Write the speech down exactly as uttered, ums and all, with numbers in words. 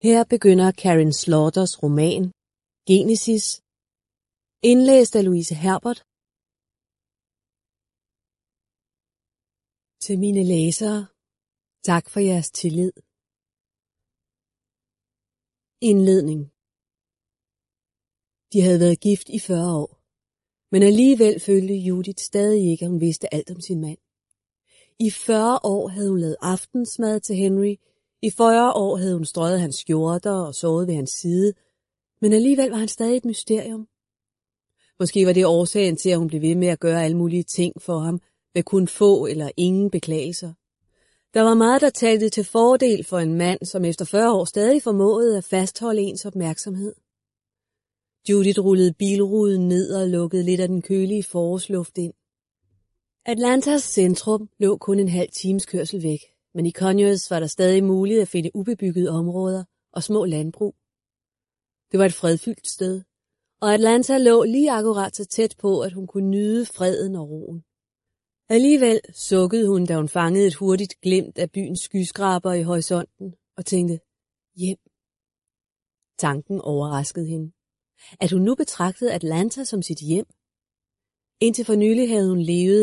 Her begynder Karin Slaughters roman, Genesis, indlæst af Louise Herbert. Til mine læsere, tak for jeres tillid. Indledning. De havde været gift i fyrre år, men alligevel følte Judith stadig ikke, at hun vidste alt om sin mand. I fyrre år havde hun lavet aftensmad til Henry, i fyrre år havde hun strøget hans skjorter og sovet ved hans side, men alligevel var han stadig et mysterium. Måske var det årsagen til, at hun blev ved med at gøre alle mulige ting for ham, med kun få eller ingen beklagelser. Der var meget, der talte til fordel for en mand, som efter fyrre år stadig formåede at fastholde ens opmærksomhed. Judith rullede bilruden ned og lukkede lidt af den kølige forårsluft ind. Atlantas centrum lå kun en halv times kørsel væk, men i Conyers var der stadig muligt at finde ubebyggede områder og små landbrug. Det var et fredfyldt sted, og Atlanta lå lige akkurat så tæt på, at hun kunne nyde freden og roen. Alligevel sukkede hun, da hun fangede et hurtigt glimt af byens skyskraber i horisonten, og tænkte, hjem. Tanken overraskede hende. At hun nu betragtede Atlanta som sit hjem. Indtil for nylig havde hun levet